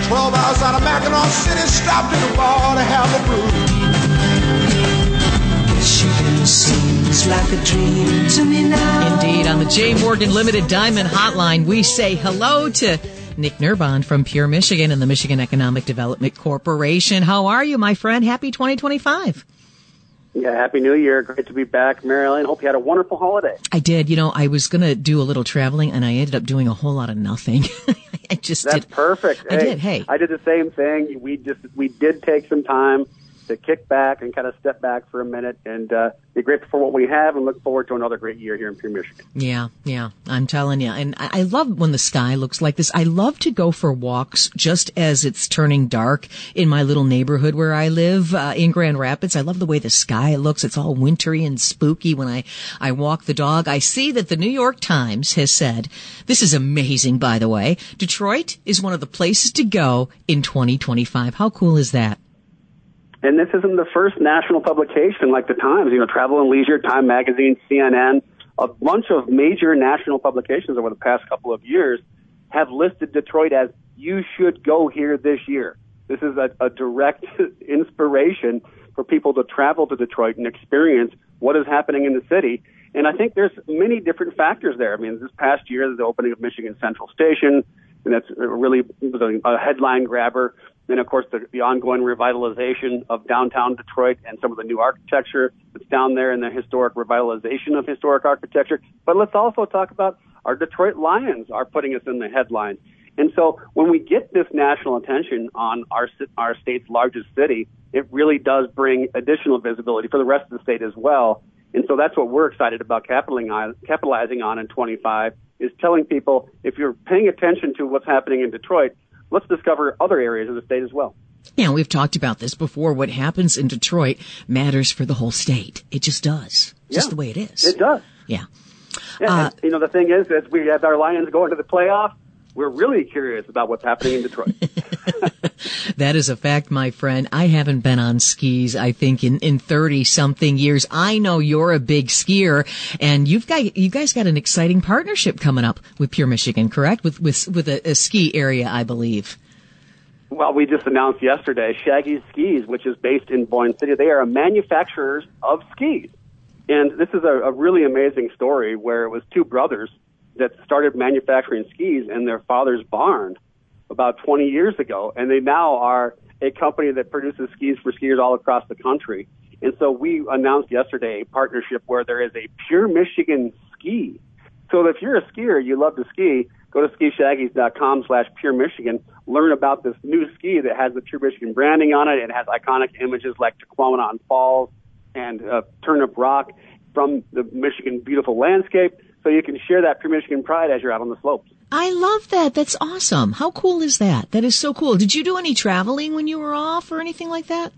12 hours out of Mackinac City, stopped in a bar to have a brew. Michigan seems like a dream to me now. Indeed. On the J. Morgan Limited Diamond Hotline, we say hello to Nick Nerbon from Pure Michigan and the Michigan Economic Development Corporation. How are you, my friend? Happy 2025. Yeah, Happy New Year. Great to be back, Marilyn. Hope you had a wonderful holiday. I did. You know, I was going to do a little traveling, and I ended up doing a whole lot of nothing. That's perfect. I did. Hey. I did the same thing. We did take some time to kick back and kind of step back for a minute and be grateful for what we have and look forward to another great year here in Pure Michigan. Yeah, I'm telling you. And I love when the sky looks like this. I love to go for walks just as it's turning dark in my little neighborhood where I live in Grand Rapids. I love the way the sky looks. It's all wintry and spooky when I walk the dog. I see that the New York Times has said, this is amazing, by the way, Detroit is one of the places to go in 2025. How cool is that? And this isn't the first national publication like the Times, Travel and Leisure, Time Magazine, CNN, a bunch of major national publications over the past couple of years have listed Detroit as you should go here this year. This is a direct inspiration for people to travel to Detroit and experience what is happening in the city. And I think there's many different factors there. I mean, this past year, the opening of Michigan Central Station, and that's really a headline grabber. And, of course, the ongoing revitalization of downtown Detroit and some of the new architecture that's down there and the historic revitalization of historic architecture. But let's also talk about our Detroit Lions are putting us in the headlines. And so when we get this national attention on our state's largest city, it really does bring additional visibility for the rest of the state as well. And so that's what we're excited about capitalizing on in 25 is telling people if you're paying attention to what's happening in Detroit, let's discover other areas of the state as well. Yeah, we've talked about this before. What happens in Detroit matters for the whole state. It just does. Just the way it is. It does. Yeah. The thing is, as we have our Lions going to the playoffs, we're really curious about what's happening in Detroit. That is a fact, my friend. I haven't been on skis, I think, in 30-something years. I know you're a big skier, and you guys got an exciting partnership coming up with Pure Michigan, correct? With a ski area, I believe. Well, we just announced yesterday Shaggy's Skis, which is based in Boyne City. They are a manufacturer of skis. And this is a really amazing story where it was two brothers that started manufacturing skis in their father's barn about 20 years ago. And they now are a company that produces skis for skiers all across the country. And so we announced yesterday a partnership where there is a Pure Michigan ski. So if you're a skier, you love to ski, go to skishaggies.com/Pure Michigan, learn about this new ski that has the Pure Michigan branding on it. It has iconic images like Tequamanon Falls and Turnip Rock from the Michigan beautiful landscape. So you can share that Pure Michigan pride as you're out on the slopes. I love that. That's awesome. How cool is that? That is so cool. Did you do any traveling when you were off or anything like that?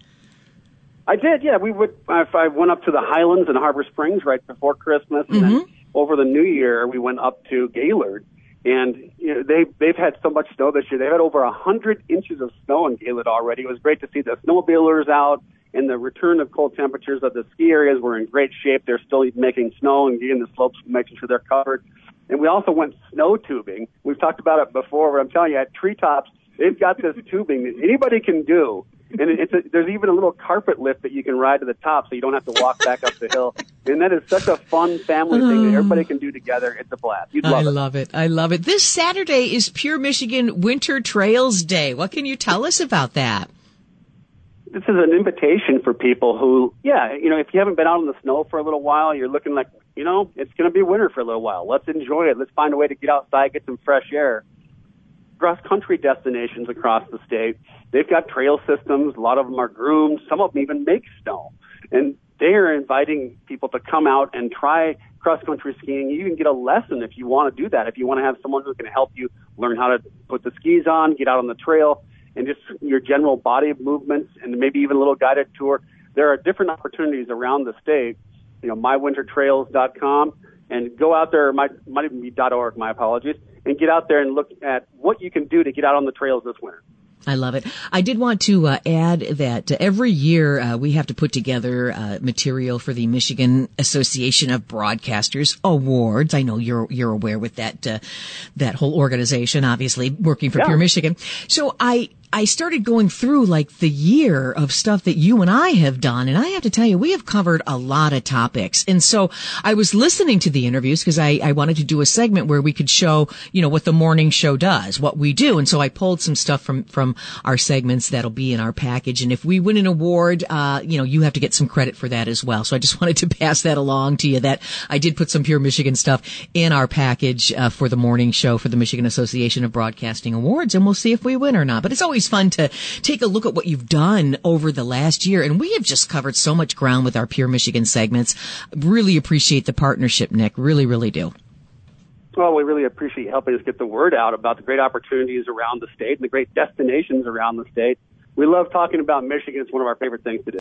I did, yeah. I went up to the Highlands in Harbor Springs right before Christmas, and then over the New Year we went up to Gaylord. And they've had so much snow this year. They've had over 100 inches of snow in Gaylord already. It was great to see the snowmobilers out. And the return of cold temperatures of the ski areas were in great shape. They're still making snow and getting the slopes, making sure they're covered. And we also went snow tubing. We've talked about it before, but I'm telling you, at Treetops, they've got this tubing that anybody can do. And there's even a little carpet lift that you can ride to the top so you don't have to walk back up the hill. And that is such a fun family thing that everybody can do together. It's a blast. You'd love it. I love it. This Saturday is Pure Michigan Winter Trails Day. What can you tell us about that? This is an invitation for people who, if you haven't been out in the snow for a little while, you're looking like, it's going to be winter for a little while. Let's enjoy it. Let's find a way to get outside, get some fresh air. Cross-country destinations across the state, they've got trail systems. A lot of them are groomed. Some of them even make snow. And they are inviting people to come out and try cross-country skiing. You can get a lesson if you want to do that. If you want to have someone who can help you learn how to put the skis on, get out on the trail, and just your general body movements, and maybe even a little guided tour. There are different opportunities around the state. mywintertrails.com, and go out there. Might even be .org. My apologies. And get out there and look at what you can do to get out on the trails this winter. I love it. I did want to add that every year we have to put together material for the Michigan Association of Broadcasters Awards. I know you're aware with that whole organization, obviously working for Pure Michigan. So I I started going through like the year of stuff that you and I have done. And I have to tell you, we have covered a lot of topics. And so I was listening to the interviews because I wanted to do a segment where we could show, what the morning show does, what we do. And so I pulled some stuff from our segments that'll be in our package. And if we win an award, you have to get some credit for that as well. So I just wanted to pass that along to you, that I did put some Pure Michigan stuff in our package for the morning show for the Michigan Association of Broadcasting Awards. And we'll see if we win or not. But it's always fun to take a look at what you've done over the last year. And we have just covered so much ground with our Pure Michigan segments. Really appreciate the partnership, Nick. Really, really do. Well, we really appreciate helping us get the word out about the great opportunities around the state and the great destinations around the state. We love talking about Michigan. It's one of our favorite things to do.